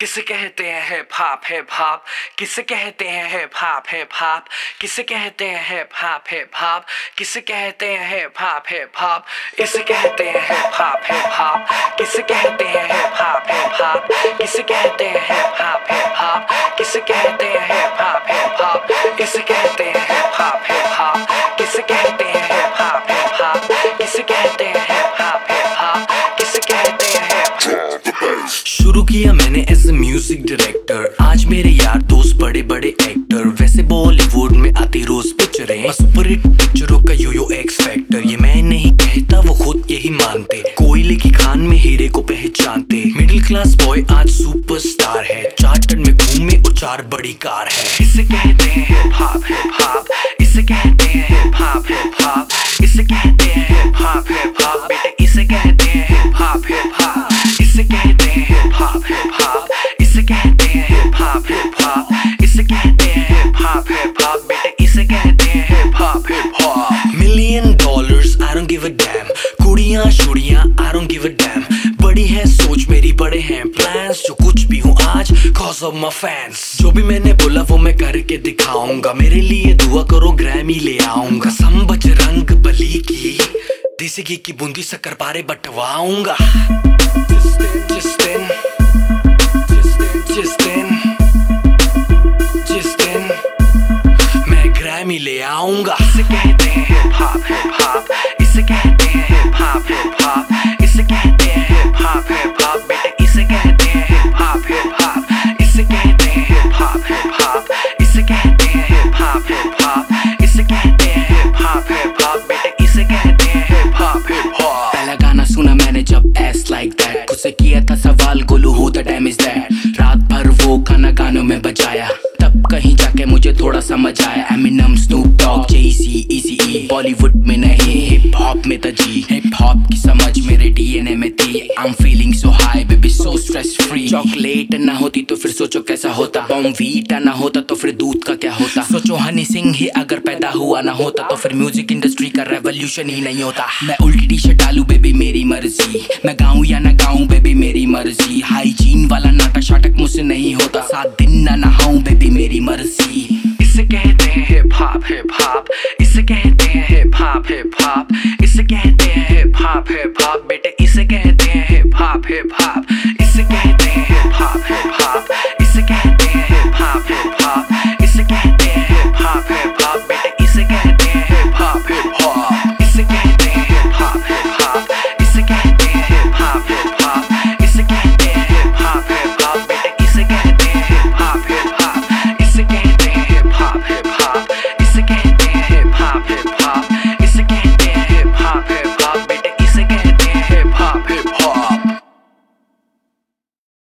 किसे कहते हैं हिप हॉप हिप हॉप, किसे कहते हैं हिप हॉप हिप हॉप, किसे कहते हैं हिप हॉप हिप हॉप, किसे कहते हैं हिप हॉप हिप हॉप, इसे कहते हैं हिप हॉप हिप हॉप, किसे कहते हैं हिप हॉप हिप हॉप, किसे कहते हैं हिप हॉप हिप हॉप, किसे कहते हैं हिप हॉप हिप हॉप, इसे कहते हैं हिप हॉप हिप हॉप, किसे कहते हैं हिप हॉप हिप हॉप, किसे कहते हैं हिप हॉप हिप हॉप, किसे कहते हैं हिप हॉप। शुरू किया मैंने एज ए म्यूजिक डायरेक्टर, आज मेरे यार दोस्त बड़े बड़े एक्टर, वैसे बॉलीवुड में आती रोज पिक्चरें, सुपर हिट पिक्चरों का यो एक्स फैक्टर, ये मैं नहीं कहता वो खुद यही मानते, कोयले की खान में हीरे को पहचानते, मिडिल क्लास बॉय आज सुपरस्टार है, चार्टर्ड में घूमे और 4 बड़ी कार है, इसे कहते हैं हिप हॉप हिप हॉप, इसे कहते हैं हिप हॉप हिप हॉप, इसे कहते हैं हिप हॉप हिप हॉप, बेटे इसे कहते हैं हिप हॉप हिप हॉप, इसे कहते हैं हिप हॉप हिप हॉप, इसे कहते हैं हिप हॉप हिप हॉप, इसे कहते हैं हिप हॉप हिप हॉप, बेटे इसे कहते हैं hip hop hip hop. $1,000,000 I don't give a damn, कुड़ियां शुड़ियां I don't give a damn, बड़ी है सोच मेरी बड़े हैं प्लान्स, जो कुछ भी हूँ आज cause of my fans, जो भी मैंने बोला वो मैं करके दिखाऊंगा, मेरे लिए दुआ करो ग्रैमी ले आऊंगा, सम बजरंग बली की देसी घी की बूंदी शक्कर पारे बटवाऊंगा, जिस दिन मैं ग्रैमी ले आऊंगा। इसे कहते हैं हिप हॉप हिप हॉप, इसे कहते हैं हिप हॉप हिप हॉप, इसे कहते हैं हिप हॉप हिप हॉप, बेटे इसे कहते हैं हिप हॉप हिप हॉप, इसे कहते हैं हिप हॉप हिप हॉप, इसे कहते हैं हिप हॉप हिप हॉप, इसे कहते हैं हिप हॉप हिप हॉप, बेटे इसे कहते हैं हिप हॉप हिप हॉप। पहला गाना सुना मैंने जब एस लाइक दैट, खुद से किया था सवाल Golu who the damn is that, रात भर वो गाना गानों में बजाया, तब कहीं जाके मुझे थोड़ा समझ आया, Eminem Snoop Dogg Jay-Z Eazy, Bollywood में नहीं हिप हॉप में था जी, हिप हॉप की समझ मेरे डीएनए में थी, I am feeling so high baby so stress free, chocolate ना होती तो फिर सोचो कैसा होता, बॉर्नवीटा ना होता तो फिर दूध का क्या होता, सोचो हनी सिंह ही अगर पैदा हुआ ना होता तो फिर म्यूजिक इंडस्ट्री का रेवोल्यूशन ही नहीं होता, मैं उल्टी टी शर्ट डालू बेबी मेरी मर्जी, मैं गाऊं या ना गाऊं बेबी मेरी मर्जी, हाइजीन वाला नाटक शाटक मुझसे नहीं होता, 7 दिन ना नहाऊं बेबी मेरी मर्जी। इसे कहते हैं हिप हॉप हिप हॉप, इसे कहते हैं हिप हॉप हिप हॉप, इसे कहते हैं हिप हॉप हिप हॉप, बेटे